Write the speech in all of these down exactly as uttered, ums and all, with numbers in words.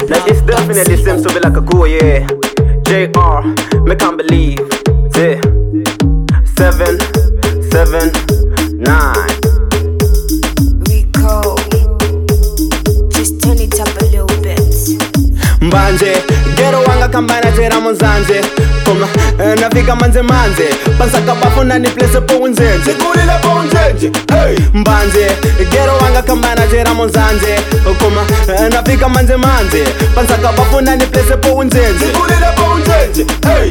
Like it's definitely seems to be like a cool, yeah. J R, me can't believe, yeah. Seven, seven, nine. Rico, just turn it up a little bit. Mbanje, gero wanga kambana tera monzanje. Koma, nafika manze manze. Pansaka bafuna ni place po unzenje. Kulila po unzenje, hey. Mbanje, gero wanga kambana tera monzanje. Koma, nafika manze manze. Pansaka bafuna ni place po unzenje. Kulila po unzenje, hey.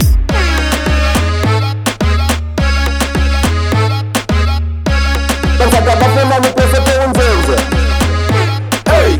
Pansaka bafuna ni place po unzenje, hey.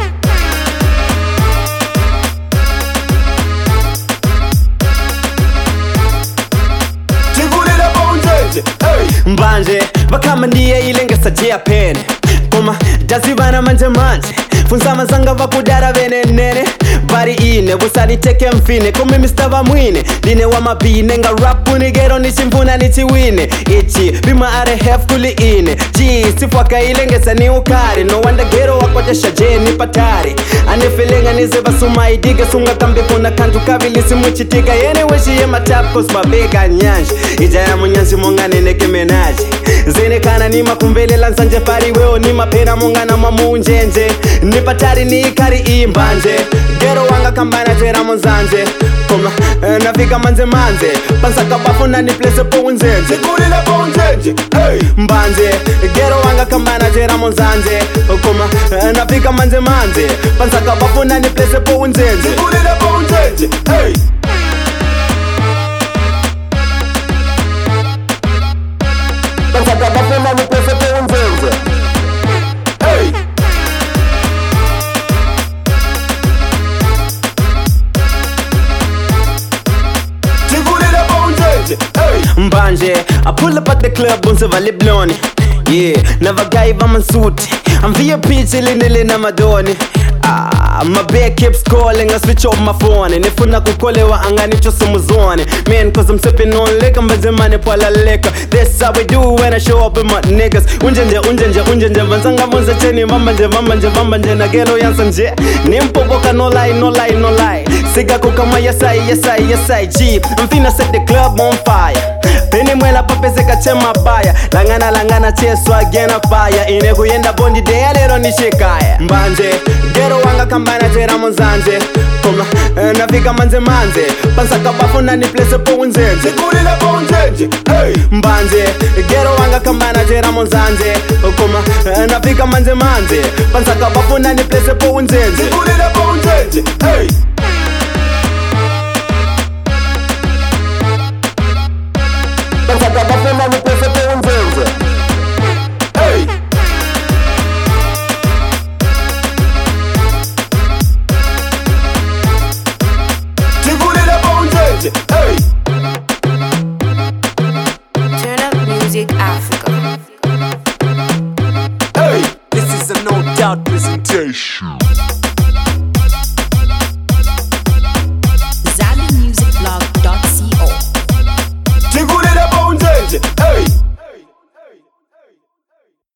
Mbanje, vakama ndiye ilengesa jia pene. Koma, dazivana manje manje. Funzama zanga vakudara vene nene. Bari ine, busani teke mfine. Kumi mistava mwine. Dine wa mabine, nga rapu ni gero ni chimfuna ni chiwine. Ichi, bima are hef kuli ine. Ji, sifwaka ilengesa ni ukari. No wanda gero wakoja shaje ni patari. Ane feelinga ni zeba suma idiga. Sunga kambi kuna kantu kavili simu chitiga. Yene weshi ye matap cause mabega nyanji. Ijaya munyansi mongane neke menaji. Zene kana ni makumbele lansanje pari weo ni mapena mongana mamunjenje. Ni patari ni ikari imbanje. Gero wanga kambana tera monzanje. Koma, nafika manze manze. Pansaka bafuna ni place po unzenje. Kulila po unzenje, hey. Mbanje, gero wanga kambana tera monzanje. Koma, nafika manze manze. Pansaka bafuna ni place po unzenje. Kulila po unzenje, hey. Pansaka bafuna ni place po unzenje, hey. Mbanje, I pull up at the club unse vale bloni. Yeah, navagai vama suti. I'm V I P chilling na madoni. Ah, my bed keeps calling, I switch off my phone. And if una kukolewa angani cho sumuzone. Man, cause I'm sipping on liquor, mbaze mane pala liquor. That's how we do when I show up with my niggas. Unjenje, unjenje, unjenje, vansanga monza cheni. Mambanje, mambanje, mambanje, na gelo yansanje. Nimpo boka no lie, no lie, no lie. Siga kukama yesai, yesai, yesai, G. I'm finna set the club on fire. Peni mwela papeseka chema baya. Langana, langana, cheso again a fire. Ine kuyenda bondi de ya lero nishikaya. Mbanje, gero wanga kambana tera monzanje. Koma, nafika manze manze. Pansaka bafuna ni place po unzenje. Kulila po unzenje, hey. Mbanje, gero wanga kambana tera monzanje. Koma, nafika manze manze. Pansaka bafuna ni place po unzenje. Kulila po unzenje, hey. Pansaka bafuna ni place po unzenje, hey. Hey. Turn up music, Africa. Hey. This is a no doubt presentation.